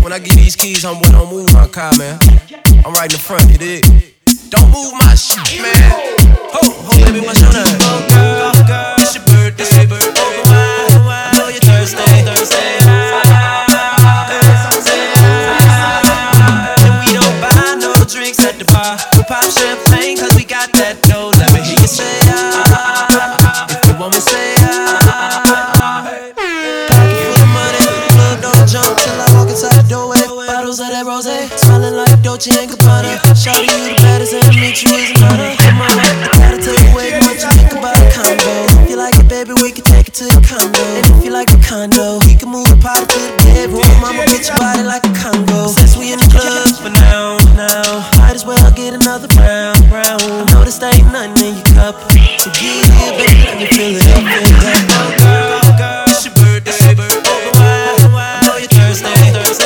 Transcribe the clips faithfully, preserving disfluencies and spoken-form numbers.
When I get these keys, I'm don't move my car, man. I'm right in the front, you dig? Don't move my shit, man. Ho, ho, baby, what's your name? Oh, girl, girl, it's your birthday, say birthday. Open wide, I know you're thirsty, thirsty. And we don't buy no drinks at the bar. We pop champagne, cause we got that dough. Let me hear you say ah. If you want me, say ah. Pocket full of money, club don't jump till I walk inside the doorway. Bottles of that rosé, smelling like Dolce and Gabbana. Shawty, you the baddest, and to meet you is an honor. Come on, I gotta take away what you think about a combo. If you like it, baby, we can take it to the condo. And if you like the condo, we can move the party to the bedroom. I'ma get your body like a Congo. Since we in the club for now, now, might as well get another round, round. I know this ain't nothing in your cup, so get here, baby, let me fill it up. Oh, girl, girl, it's your birthday, say birthday. Open wide, I know you're thirsty, thirsty.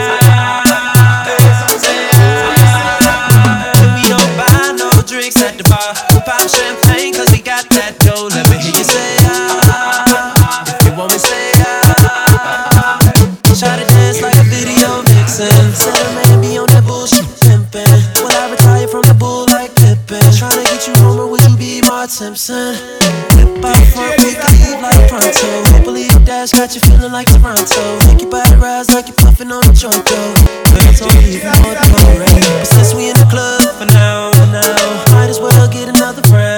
At the bar, we pop champagne cause we got that dough. Let me hear you say ah. If you want me, say ah. Try to dance like a video vixen. Said a man be on that bullshit pimpin'. Will I retire from the bull like Pippin? Tryna get you home or would you be Mark Simpson? Whip out front, we can leave like pronto. Maple leaf dash got you feeling like Toronto. Make your body rise like you're puffin' on a joint though. Girls don't even want to already. But since we in the club for now, for now, might as well get another round.